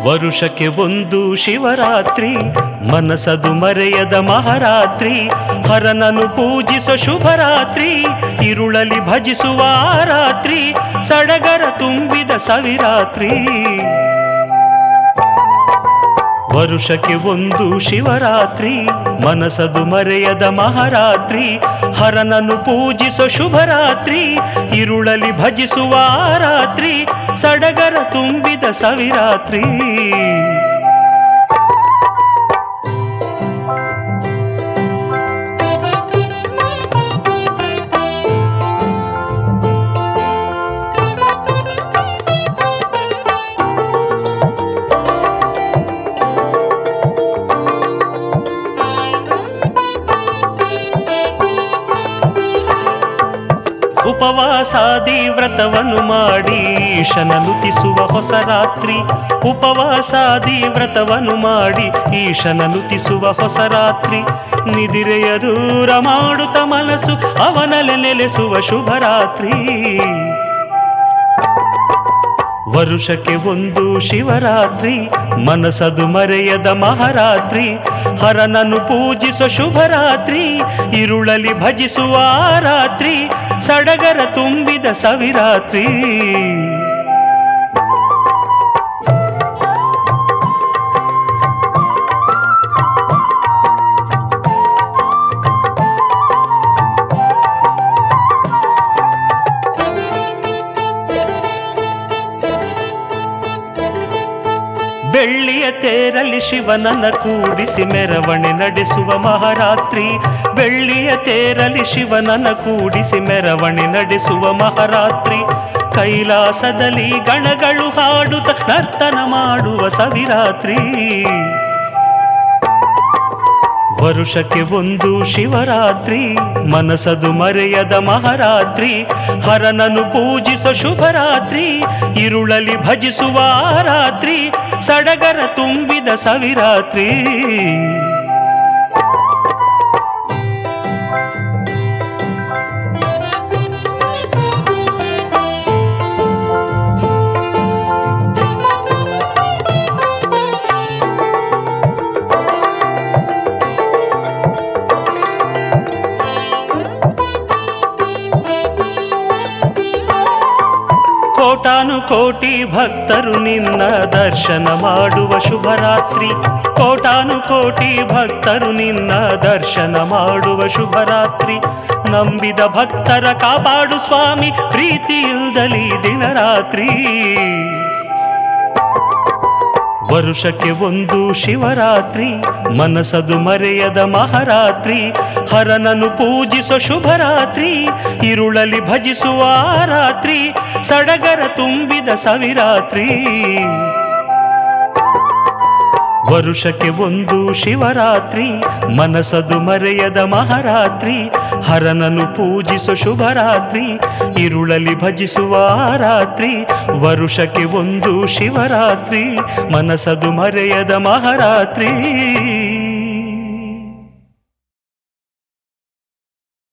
ವರುಷಕ್ಕೆ ಒಂದು ಶಿವರಾತ್ರಿ, ಮನಸದು ಮರೆಯದ ಮಹಾರಾತ್ರಿ. ಹರನನು ಪೂಜಿಸೋ ಶುಭರಾತ್ರಿ, ಇರುಳಲಿ ಭಜಿಸುವ ರಾತ್ರಿ. ಸಡಗರ ತುಂಬಿದ ಸವಿರಾತ್ರಿ. ವರುಷಕ್ಕೆ ಒಂದು ಶಿವರಾತ್ರಿ, ಮನಸದು ಮರೆಯದ ಮಹಾರಾತ್ರಿ. ಹರನನ್ನು ಪೂಜಿಸೋ ಶುಭರಾತ್ರಿ, ಇರುಳಲಿ ಭಜಿಸುವ ರಾತ್ರಿ. ಸಡಗರ ತುಂಬಿದ ಸವಿರಾತ್ರಿ. ಉಪವಾಸಾದಿ ವ್ರತವನ್ನು ಮಾಡಿ ಈಶನನು ತಿಸುವ ಹೊಸ ರಾತ್ರಿ. ಉಪವಾಸಾದಿ ವ್ರತವನ್ನು ಮಾಡಿ ಈಶನನು ತಿಸುವ ಹೊಸ ರಾತ್ರಿ. ನಿದಿರೆಯ ದೂರ ಮಾಡುತ್ತ ಮನಸ್ಸು ಅವನಲ್ಲಿ ನೆಲೆಸುವ ಶುಭರಾತ್ರಿ. ವರುಷಕ್ಕೆ ಒಂದು ಶಿವರಾತ್ರಿ, ಮನಸದು ಮರೆಯದ ಮಹಾರಾತ್ರಿ. ಹರನನ್ನು ಪೂಜಿಸೋ ಶುಭರಾತ್ರಿ, ಇರುಳಲಿ ಭಜಿಸುವ ರಾತ್ರಿ. ಸಡಗರ ತುಂಬಿದ ಸವಿರಾತ್ರಿ. ಬೆಳ್ಳಿಯ ತೇರಲ್ಲಿ ಶಿವನನ್ನ ಕೂಡಿಸಿ ಮೆರವಣೆ ನಡೆಸುವ ಮಹಾರಾತ್ರಿ. ಬೆಳ್ಳಿಯ ತೇರಲ್ಲಿ ಶಿವನನ್ನ ಕೂಡಿಸಿ ಮೆರವಣೆ ನಡೆಸುವ ಮಹಾರಾತ್ರಿ. ಕೈಲಾಸದಲ್ಲಿ ಗಣಗಳು ಹಾಡುತ್ತ ನರ್ತನ ಮಾಡುವ ಸವಿರಾತ್ರಿ. ವರುಷಕ್ಕೆ ಒಂದು ಶಿವರಾತ್ರಿ, ಮನಸದು ಮರೆಯದ ಮಹಾರಾತ್ರಿ. ಹರನನ್ನು ಪೂಜಿಸೋ ಶುಭರಾತ್ರಿ, ಇರುಳಲಿ ಭಜಿಸುವ ರಾತ್ರಿ. ಸಡಗರ ತುಂಬಿದ ಸವಿರಾತ್ರಿ. ಕೋಟಾನು ಕೋಟಿ ಭಕ್ತರು ನಿನ್ನ ದರ್ಶನ ಮಾಡುವ ಶುಭರಾತ್ರಿ. ಕೋಟಾನು ಕೋಟಿ ಭಕ್ತರು ನಿನ್ನ ದರ್ಶನ ಮಾಡುವ ಶುಭರಾತ್ರಿ. ನಂಬಿದ ಭಕ್ತರ ಕಾಪಾಡು ಸ್ವಾಮಿ, ಪ್ರೀತಿಯಿಂದಲೇ ದಿನರಾತ್ರಿ. ವರುಷಕ್ಕೆ ಒಂದು ಶಿವರಾತ್ರಿ, ಮನಸದು ಮರೆಯದ ಮಹಾರಾತ್ರಿ. ಹರನನ್ನು ಪೂಜಿಸೋ ಶುಭರಾತ್ರಿ, ಇರುಳಲಿ ಭಜಿಸುವ ರಾತ್ರಿ. ಸಡಗರ ತುಂಬಿದ ಸವಿರಾತ್ರಿ. ವರುಷಕ್ಕೆ ಒಂದು ಶಿವರಾತ್ರಿ, ಮನಸದು ಮರೆಯದ ಮಹಾರಾತ್ರಿ. ಹರನನ್ನು ಪೂಜಿಸೋ ಶುಭರಾತ್ರಿ, ಇರುಳಲಿ ಭಜಿಸುವ ರಾತ್ರಿ. ವರುಷಕ್ಕೆ ಒಂದು ಶಿವರಾತ್ರಿ, ಮನಸದು ಮರೆಯದ ಮಹಾರಾತ್ರಿ.